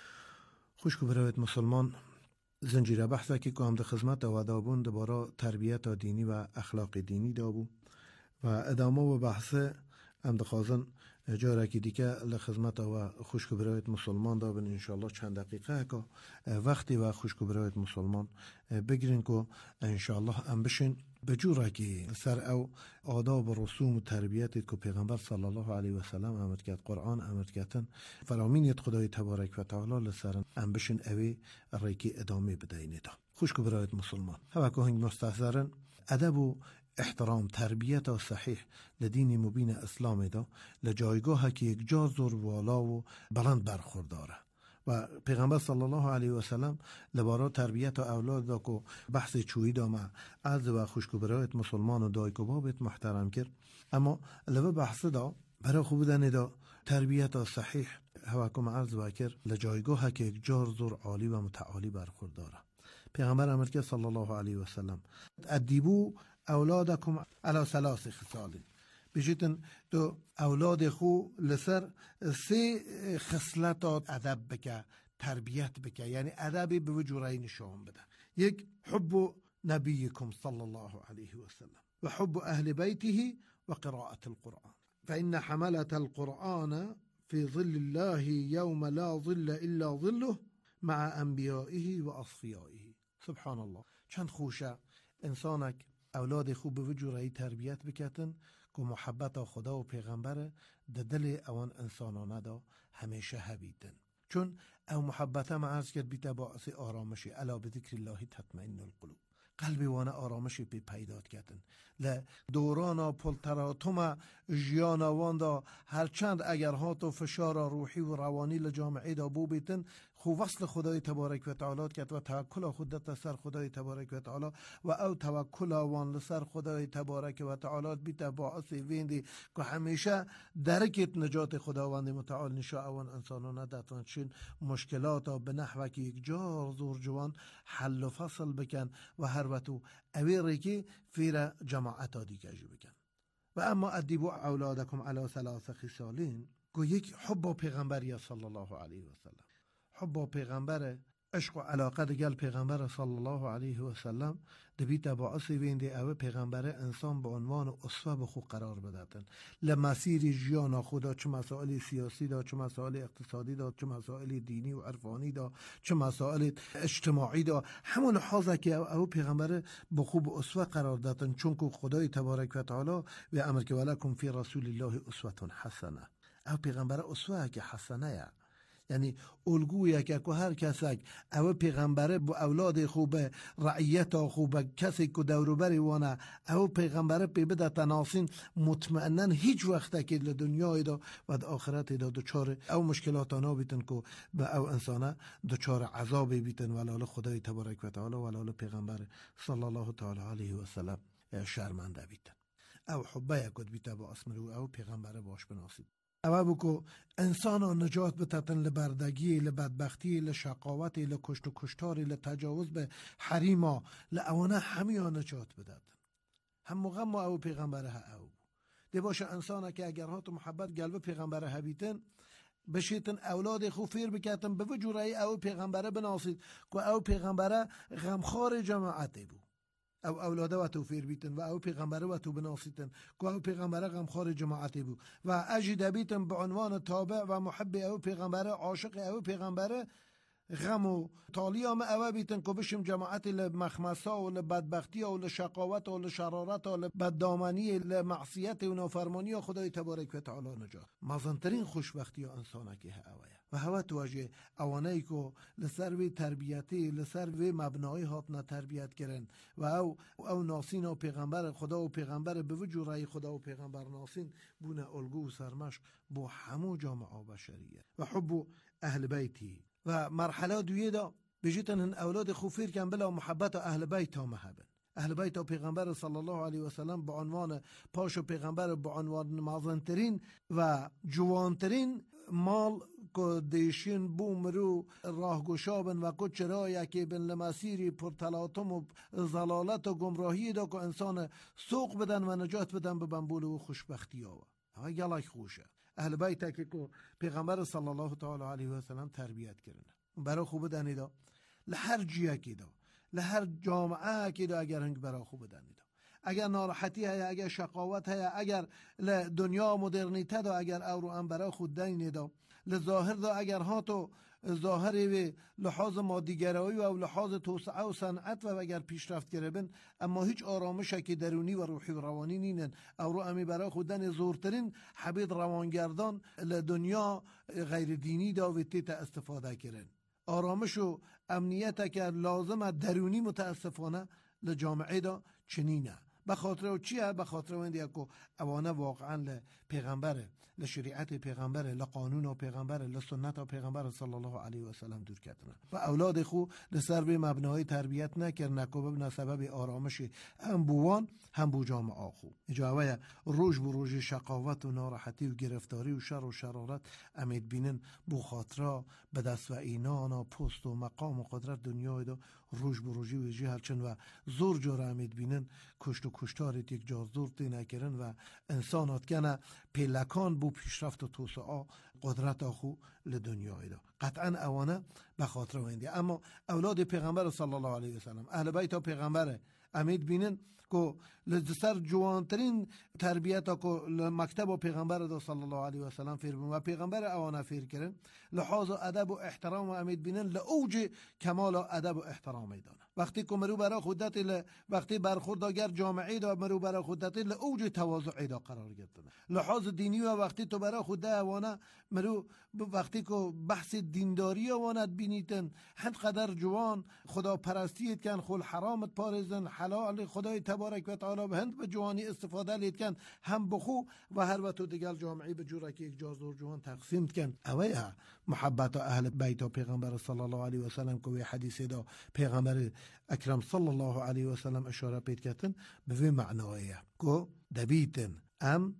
خوشکو برایت مسلمان زنجیره بحثه که هم ده خدمت و دابون دوباره تربیت دینی و اخلاق دینی دابو و ادامه و بحثه هم ده خازن جاره که دیگه لخدمت و خوشکو برایت مسلمان دابن انشاءالله چند دقیقه که وقتی و خوشکو برایت مسلمان بگیرین که انشاءالله هم بشین بجوره که سر او آداب و رسوم و تربیتی که پیغمبر صلی الله علیه و سلم امر کرد قرآن امر کردن فرامینیت خدای تبارک و تعالی لسرن هم بشین اوی ریکی ادامه بدهینه دا. خوشکو برایت مسلمان هوا که هنگ مستحضرن ادب و احترام تربیت و صحیح لدین مبین اسلام دا لجایگاه که یک جا زور والا و بلند برخورداره و پیغمبر صلی الله علیه و سلم لبارا تربیت و اولاد دا که بحث چویی دا ما عرض و خوشکو برایت مسلمان و دای که بابت محترم کرد اما لبا بحث دا برای خوب دنی دا تربیت و صحیح هوا که عرض و کرد لجایگاه که یک جا زور عالی و متعالی برخورداره پیغمبر امر کرد صلی الله علیه و سلم ادیبو اولادکم علی ثلاث خصال بجیتن تو اولاد خو لسر سه خصلت ادب بکه تربیت بکه یعنی ادبی به وجوری نشون بده یک حب نبیکم صلی الله علیه و سلم و حب اهل بیته و قراءة القرآن فإن حملة القرآن في ظل الله يوم لا ظل إلا ظله مع انبیائه و اصفیائه. سبحان الله چند خوشه انسانک اولاد خوب به وجوری تربیت بکتن که محبت خدا و پیغمبر ده دل اوان انسانانه دا همیشه هبیدن چون او محبت هم عرض کرد بیتا باعث آرامشی الا به ذکر الله تطمئن القلوب قلبی وانه آرامشی پی پیداد کردن ل دورانا پلتراتوم جیانا واندا هرچند اگر ها تو فشار روحی و روانی لجامعه دا بو بیتن خو وصل خدای تبارک و تعالی کرد و توکل خودت سر خدای تبارک و تعالی و او توکل وان لسر خدای تبارک و تعالی بیت باعث ویندی که همیشه درکت نجات خداوند متعال نشا اوان انسانان دتون چین مشکلات به نحوه که یک جار زور جوان حل و فصل بکن و هر وقتو اوی که فیر جماعت دیگه جو بکن و اما ادیبو اولادکم علی ثلاث خصالین که یک حب پیغمبری صلی الله علیه و سلم حب پیغمبر عشق و علاقه دگل پیغمبر صلی الله علیه و سلم دبیت باعث وینده او پیغمبر انسان به عنوان اسوه به خود قرار بدهتن لمسیر جیان خدا چه مسائل سیاسی دا چه مسائل اقتصادی دا چه مسائل دینی و عرفانی دا چه مسائل اجتماعی دا همون حاضر که او پیغمبر به خوب اسوه قرار دادن چون که خدای تبارک و تعالی و امر که ولکم فی رسول الله اسوه حسنه او پیغمبر اسوه که حسنه یا یعنی الگویه که هر کسی او پیغمبره با اولاد خوبه رعیت خوبه کسی که دوروبری وانه او پیغمبره پی بده تناسین مطمئنن هیچ وقت که دنیای دا و آخرت دا دوچار او مشکلات آنا بیتن که به او انسانه دوچار عذابی بیتن ولال خدای تبارک و تعالی ولال پیغمبر صلی الله تعالی علیه و سلم شرمنده بیتن او حبه یکد بیته با اسمرو او پیغمبره باش بناسید او بکو انسان نجات بتتن لبردگی لبدبختی لشقاوت لکشت و کشتاری لتجاوز به حریما لعوانه همیا نجات بدتن هم موقع ما او پیغمبره ها او دی باشه انسانه که اگر ها تو محبت قلب پیغمبره ها بیتن بشیتن اولاد خو فیر بکتن به وجوره او پیغمبره بناسید که او پیغمبره غمخوار جماعتی بود او اولاده و تو فیر بیتن و او پیغمبره و تو بناسیتن که او پیغمبره غمخوار جماعتی بود و اجید بیتن به عنوان تابع و محب او پیغمبره عاشق او پیغمبره غم و تالیام او بیتن که بشم جماعتی لمخمسا و لبدبختی و لشقاوت و لشرارت و لبددامنی لمعصیت و نافرمانی خدای تبارک و تعالی نجات. مازنترین خوشبختی و انسانکی اوایه و هوا توجه اوانایی که لسر وی تربیتی لسر وی مبنایی هاتنا تربیت کرن و او او ناسین و پیغمبر خدا و پیغمبر به وجود رای خدا و پیغمبر ناسین بونه الگو و سرمشق با همو جامعه بشریه و حب اهل بیتی و مرحله دویه دا بجیتن هن اولاد خوفیر کن بلا محبت اهل بیت ها محبن. اهل بیت ها پیغمبر صلی الله علیه و سلم با عنوان پاش و پیغمبر با عنوان مازنترین و جوانترین مال که دیشین بومرو راه گشابن و کچ رای که بن لمسیری پرتلاطم و ضلالت و گمراهی دا که انسان سوق بدن و نجات بدن به بنبول و خوشبختی ها و گلای خوشه. اهل بیت که پیغمبر صلی الله تعالی علیه و سلم تربیت کردن برای خوب دنیدا لهر جیه که دا لهر جامعه که دا اگر هنگ برای خوب دنیدا اگر ناراحتی هیا اگر شقاوت هیا اگر دنیا مدرنیته دا اگر او رو هم برای خود دنیدا لظاهر دا اگر ها تو ظاهری و لحاظ مادیگرایی و لحاظ توسعه و صنعت و اگر پیشرفت کربن اما هیچ آرامش که درونی و روحی و روانی نینن او رو امی برای خودن زورترین حبید روانگردان لدنیا غیر دینی دا و تیتا استفاده کرن آرامش و امنیت که لازم درونی متاسفانه لجامعه دا چنینه بخاطر و چیه؟ بخاطر و اندیه که اوانه واقعا لپیغمبره لشریعت پیغمبره لقانون و پیغمبره لسنت و پیغمبر صلی الله علیه و سلم دور کردن و اولاد خو لسر به مبنای تربیت نکرد نکو ببنا سبب آرامش هم بوان هم بو جامعه خو اجاوه روش بو روش شقاوت و ناراحتی و گرفتاری و شر و شرارت امید بینن بو خاطره به دست و اینان و پست و مقام و قدرت دنیای دا روش بو روشی و جی هرچن و زور جاره امید بینن کشت و کشتاریت یک جا زور دی نکرن و انسانات کنه پیلکان بو پیشرفت و توسعه قدرت آخو لدنیای دا قطعا اوانه به خاطر وینده اما اولاد پیغمبر صلی الله علیه و سلم اهل بیت پیغمبر امید بینن که لسر جوانترین تربیت ها که مکتب و پیغمبر دا صلی الله علیه و سلم فیر بین و پیغمبر اوانه فیر کرن لحاظ و ادب و احترام و امید بینن لعوج کمال و ادب و احترام ایدانه وقتی که مرو برای خودت وقتی برخورداگر جامعی دا مرو برای خودت لعوج تواضع دا قرار گرفتن لحاظ دینی و وقتی تو برای خود اوانه مرو وقتی که بحث دینداری اوانه بینیتن هند قدر جوان خدا پرستیت کن خل حرامت پارزن حلال خدای تبارک و تعالی به هند به جوانی استفاده لید کن هم بخو و هر وقت دیگر جامعی به جوره که یک جازور جوان تقسیم کن اوه محبت اهل بیت و پیغمبر صلی الله علیه و سلم که حدیث دا پیغمبر اکرم صلی الله علیه و سلم اشاره پیدا کردن به معنایه که دبیتن ام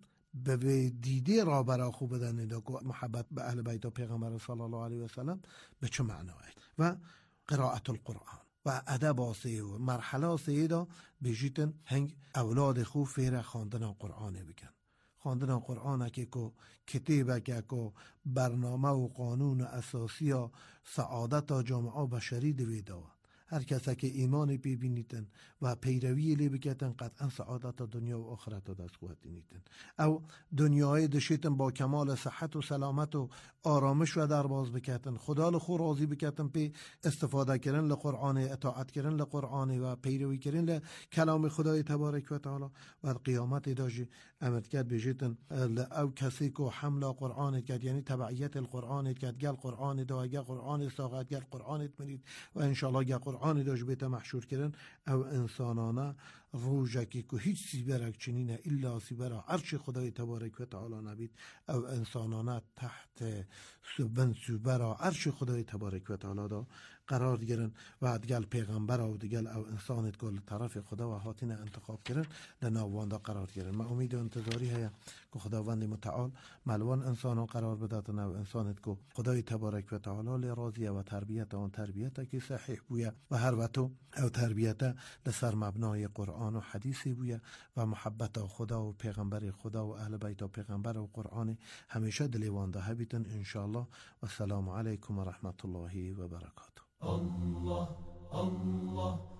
به دیده را برای خوب بدن دا که محبت به اهل بیت و پیغمبر صلی الله علیه و سلم به چه معنایه و قرائت القرآن و ادب آسیه و مرحله آسیه دا بجیتن هنگ اولاد خوب فیر خواندن قرآن بکن خواندن قرآن که که کتیبه که که برنامه و قانون اساسی و سعادت و جامعه بشری دویده هر کسی که ایمان پی بینیتن و پیروی لی بکتن قطعا سعادت دنیا و آخرت دست خواهد نیتن او دنیای دشیتن با کمال صحت و سلامت و آرامش و در باز بکتن خدا لخو راضی بکتن پی استفاده کردن لقرآن اطاعت کردن لقرآن و پیروی کردن لکلام خدای تبارک و تعالی و قیامت داجی امر کرد بجیتن او کسی که حمل قرآن کرد یعنی تبعیت القرآن کرد گل قرآن دا گل قرآن ساقت گل قرآن منید و انشاءالله گل قرآن داشت بیت محشور کردن او انسانانه روزکی که هیچ سیبرک چنینه الا سیبرا عرش خدای تبارک و تعالی نبید او انسانانه تحت سبن سیبرا عرش خدای تبارک و تعالی دا قرار گیرن و دیگل پیغمبر و دیگل او انسانت گل طرف خدا و حاتین انتخاب کردن لناوان دا قرار گیرن ما امید و انتظاری هیا که خداوند متعال ملوان انسانو قرار بداتن او انسانت که خدای تبارک و تعالی راضیه و تربیت آن تربیت که صحیح بویه و هر وقتو او تربیت لسر مبنای قرآن و حدیثی بویه و محبت خدا و پیغمبر خدا و اهل بیت و پیغمبر و قرآن همیشه دلیوان ده بیتن انشاءالله و السلام علیکم و رحمت الله و برکاته. الله الله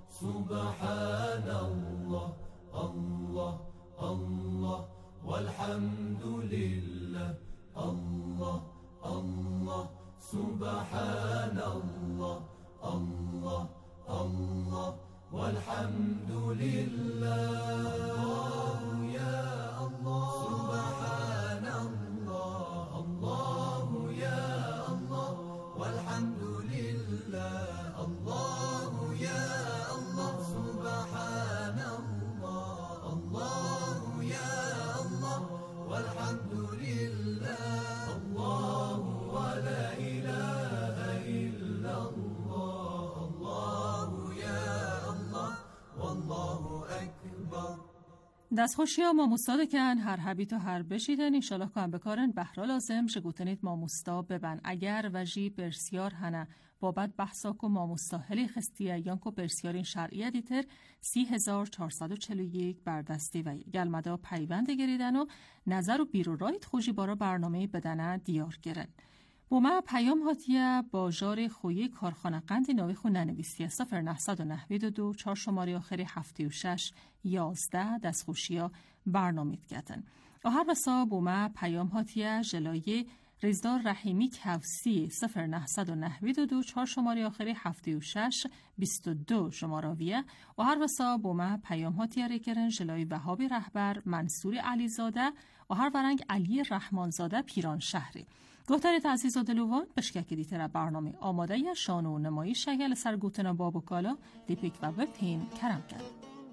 سبحان الله الله الله والحمد لله الله الله سبحان الله الله الله والحمد لله يا الله سبحان الله الله يا الله والحمد لله الله يا الله سبحان الله الله يا الله والحمد لله الله ولا إله إلا الله الله يا الله والله أكبر. دستخوشی ها ماموستا دکن هر حبی تا هر بشیدن انشالله که هم بکارن بحرا لازم شگوتنید ماموستا ببن اگر وجی برسیار هنه بابت بحثا که ماموستا هلی خستیه یان که برسیارین شرعیه دیتر سی هزار چهارصد و چهل و یک بردستی و گلمدا پیوند گریدن و نظر و بیرو رایت خوشی بارا برنامه بدنه دیار گرن. بوما پیام هاتیه باجار خویی کارخانه قند ناوی خو ننویسیه صفر نهصد و نهوید و دو چهار شماره آخری هفتی و شش یازده دستخوشیا برنامه گتن. آهر وسا بوما پیام هاتیه جلایه ریزدار رحیمی کوسی صفر نهصد و نهوید و دو چهار شماره آخری هفتی و شش بیست و دو شماراویه. آهر وسا بوما پیام هاتیه ریکرن جلایه وهابی رهبر منصور علیزاده آهر ورنگ علی رحمانزاده پیران شهری. گفتنت عزیز و دلوان بشکک دیتر برنامه آماده یا شانو و نمایی شگل سرگوتنا باب و کالا دیپیک و وپین کرم کرد.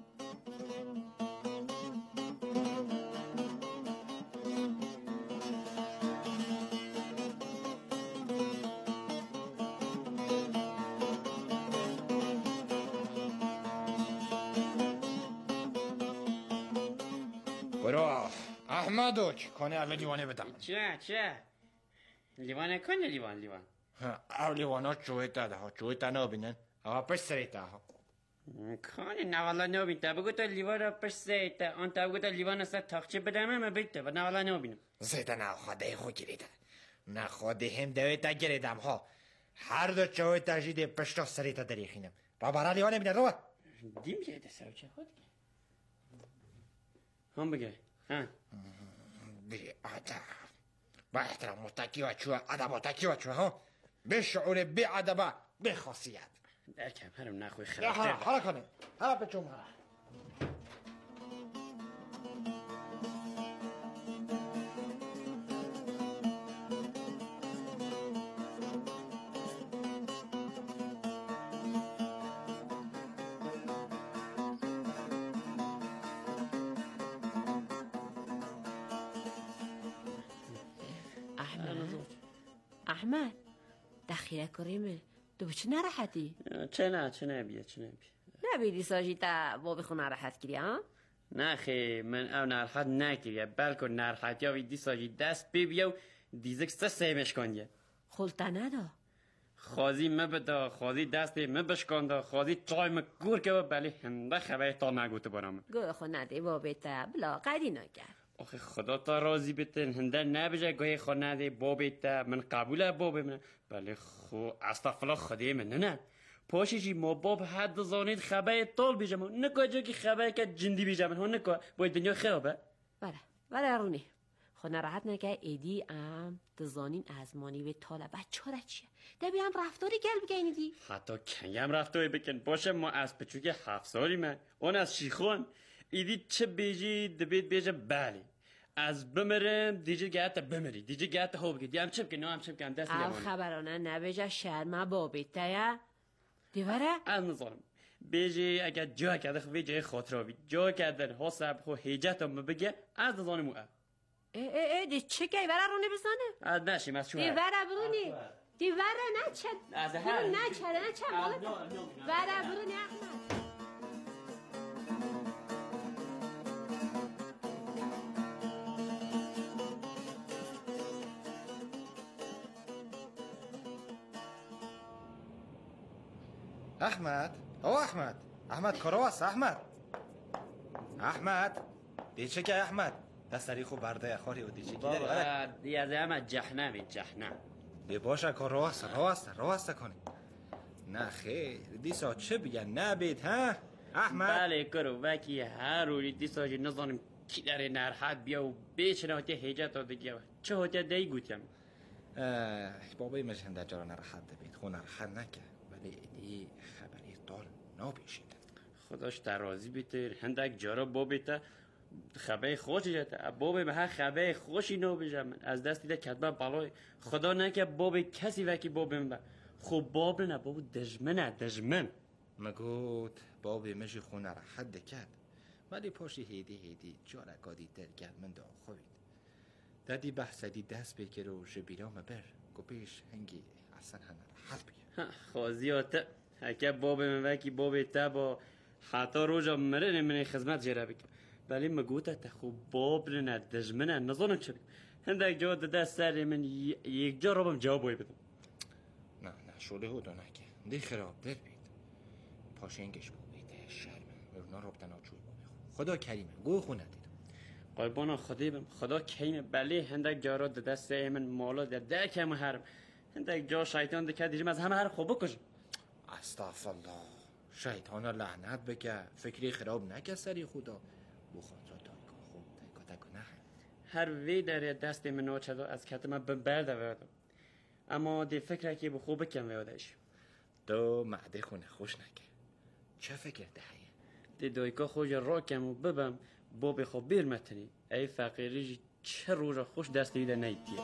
برو احمدو چی کنه اوه لیوانه بدم چه چه لیوانه کنه لیوان لیوان او لیوانا چوه داده ها چوه دا نابینن او پش سریتا ها کنه نوالا نابینتا بگو تا لیوان را پش سریتا آن تا بگو تا لیوان سر تاقچه بدمه ما بیتا و نوالا نابینم زیده نه خواده خود گریده نه خواده هم دوی تا گریدم ها هر دو چوه تا جیده پشتا سریتا دریخینم را برا لیوانه بینه رو دیم گریده سوچه خود هم بگه ها بی ادب با احترام متکی و چوه ادب متکی و چوه ها به شعور بی ادبه به خاصیت درکم هرم نخوی خرابتر حالا کنه حالا بچوم ها احمد دخیره کریمه تو بچه نراحتی؟ چه نه چه نبیه چه نبیه نبیدی ساجی تا بابی خو نراحت کری ها؟ نه خی من او نراحت نکریه بلکه نراحت یا ویدی ساجی دست ببیه و دیزک سه سیمش کنیه خلطه ندا خوازی مبدا خوازی دست مبشکنده خوازی چای مگور که بله هنده خبه تا نگوته برامه گوه خو نده بابی تا بلا قدی نکرد آخه خدا تا راضی بتن هنده نبجه گوی خود نده بابی تا من قبوله بابی من بله خو استغفرالله خدای من نه نه پاشی جی ما باب حد زانید خبه طول بیجم نکو جو که خبه که جندی بیجم هون نکو باید دنیا خرابه بله بله رونی خود نراحت نکه ایدی ام دزانین ازمانی و طاله بچه ها چیه دبی هم رفتاری گل بگینی دی حتی کنی هم رفتاری بکن باشه ما از پچوک هفت سالی من اون از شیخون ایدی چه بیجی دبید بیجه بله از بمرم دیجه گهت بمری دیجه گهت ها بگید دیم چه بکن هم چه بکن دست او خبرانه نبیجه شرمه بابیت تایه دیواره از نظارم بیجی اگر جا کرده خوی جای خاطر بید جا کردن حساب خو حیجت هم بگه از نظارم او ای ای ای دی چه که ایواره رونی بزنه از نشیم از شوهر دیواره برونی دیواره نچه برون نچه نچه وره برونی احمد احمد او احمد احمد کارواس احمد احمد دیچه که احمد دستری خوب برده اخاری و دیچه که داری بابا دیازه احمد جهنمی جهنم بی باشه کار رواست رواست رواست کنی نه خیر دیسا چه بگن نبید ها احمد؟ بله کرو وکی هر روی دیسا جی نظانم کی در نرحت بیا و بیچنه هاتی حیجت ها دگیه چه هاتی دی گوتیم بابای مجهن در جارا نرحت دبید خون نرحت نکه ولی ادی خبری طال نابیشید خداش در رازی بیتر هندک جارا بابیتا خبه خوشی جاته بابی به هر خبه خوشی نو بجم از دست دیده کتبه بلای خدا نکه بابی کسی وکی بابی من خوب باب نه بابو دجمنه دجمن مگود بابی مجی خونه را حد کرد ولی پاشی هیدی هیدی جارکادی درگرد من دا خوید دادی بحثدی دست بگیر و جبیرام بر گو پیش هنگی اصلا هنه را حد بگیر خوازیاته هکه بابی من وکی بابی تا با حتی روژا مره نمینه خدمت جره بکن ولی مگوته تا خوب باب نه دجمنه نظانم چه بکن هندک جواد دست سر من یک جا رو بم جوابوی بدم نه نه شده هودو نکه دی خراب در بید پاش انگش بود بیده شرمه اونا رو بتنا چوی بابی خدا کریمه گو خونه دیدم قربانا خدا بم خدا کریمه بله هندک جا رو دست من مالا در ده کم هرم هندک جا شیطان دکه دیجم از همه هر خوب بکشم استغفرالله شیطان لعنت بکه فکری خراب نکه سری خدا بخاطر دایکا خوب دایکا دایکا نه هر وی در دست من ناچدا از کتم برده ویادم اما دی فکر که به خوب بکن ویادش دو معده خونه خوش نکه چه فکر دهیه دی دایکا خوش را کم و ببم بابی خوب بیر متنی ای فقیری چه روژا خوش دست دیده نیتیه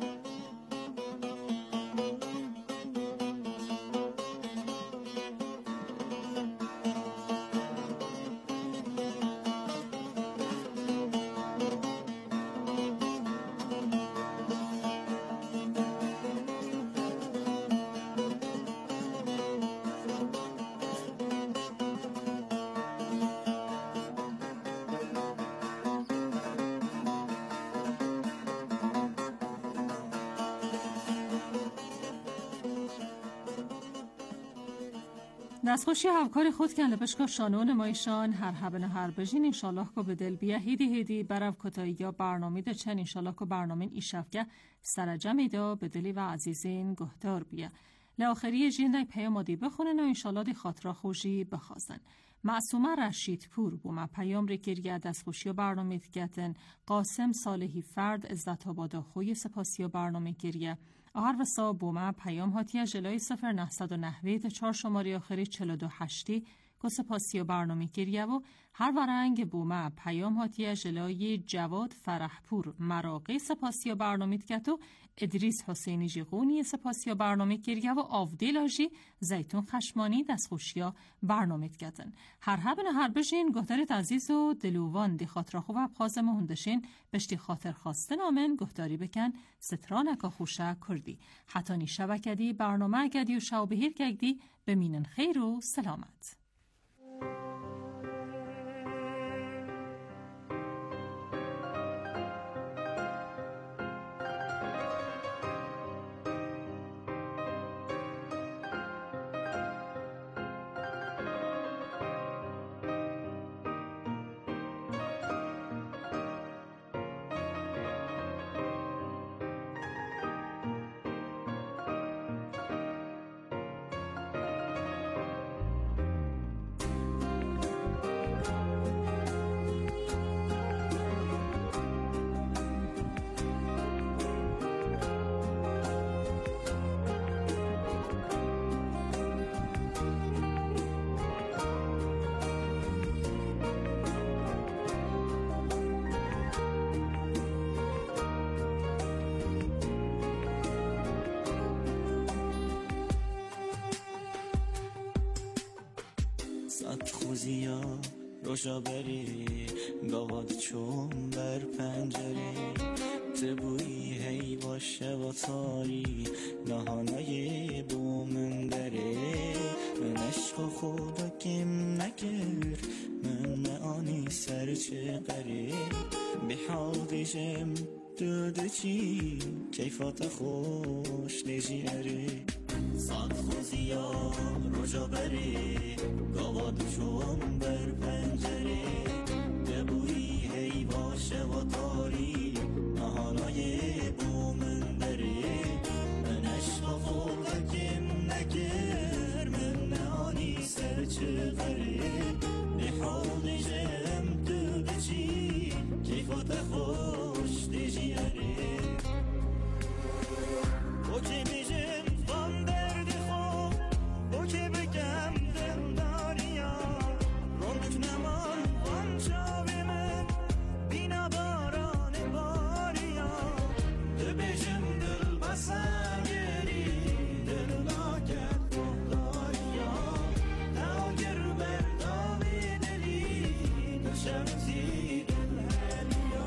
دستخوشی همکاری خود کن لبشکا شانون مایشان هر هبن هر بجین انشالله که به دل بیا هیدی هیدی برف کتایی یا برنامه ده چن انشالله که برنامه ایشفگه سرجمی دا به دلی و عزیزین گهدار بیا لآخری جین پیامادی بخونن و انشالله دی خاطرا خوشی بخوازن معصومه رشید پور بومه پیام ریکرگه دستخوشی و برنامه گتن قاسم صالحی فرد عزت آبادا خوی سپاسی و برنامه گریه آهر و سا بومه پیام هاتیه جلوی صفر نهصد و نهوید چار شماری آخری چل و دو هشتی که سپاسی و برنامه گریه و هر ورنگ بومه پیام هاتیه جلوی جواد فرحپور مراقی سپاسی و برنامه گتو ادریس حسینی جیغونی سپاسی و برنامه گریه و آفدیلاجی زیتون خشمانی دستخوشی و برنامه گتن هر هبن هر بشین گهدارت عزیز و دلووان دی خاطر خوب ابخازم و هندشین بشتی خاطر خواستن آمن گهداری بکن سترانکا خوشه کردی حتانی شبکدی برنامه گدی و شاوبهیر گگدی بمینن خیر و سلامت ساعت خوزیا روشا بری گاواد چون بر پنجره تبوی هی باشه و تاری نهانای بومن داره من عشق خدا کم نکر من آنی سر چه قره بحاضشم داده چی کیفات خوش نجی اره ساعت خوزیا روشا بری گاواد چون بر پنجره دبوی هی باشه و تاری نهانای بومن داره من عشق خدا کم نکر تو تخوش دیجیاری او که میجن وان درد خوب او که بگم دم داریا روندک نمان وان شاوی من بینا باران باریا تو بجم دل بسم گری دل لاکت داریا ناگر بردامی دلی نشمتی دل هلیا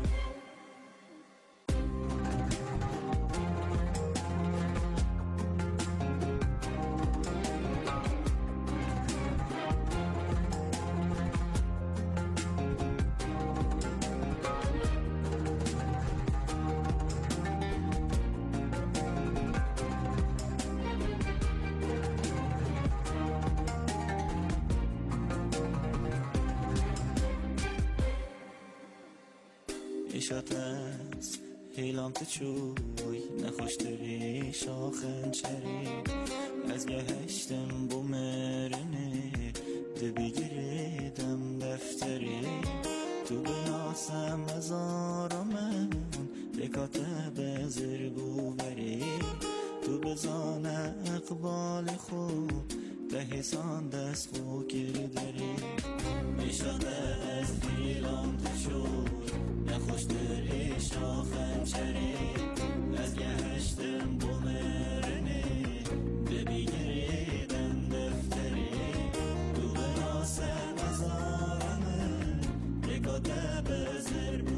ایشات است هیلام تچوی نخوش دری شاخن چری از گهشتم بومرنه دبی گریدم دفتری تو بیاسم از آرامن لکات بزر بوبری تو بزان اقبال خوب دهیسان دست خو کردری ایشات است هیلام تچوی نخوش دری شاخن چری از گهشتم بومرنه دبی گریدم دفتری تو بناسم از آرامن لکات بزر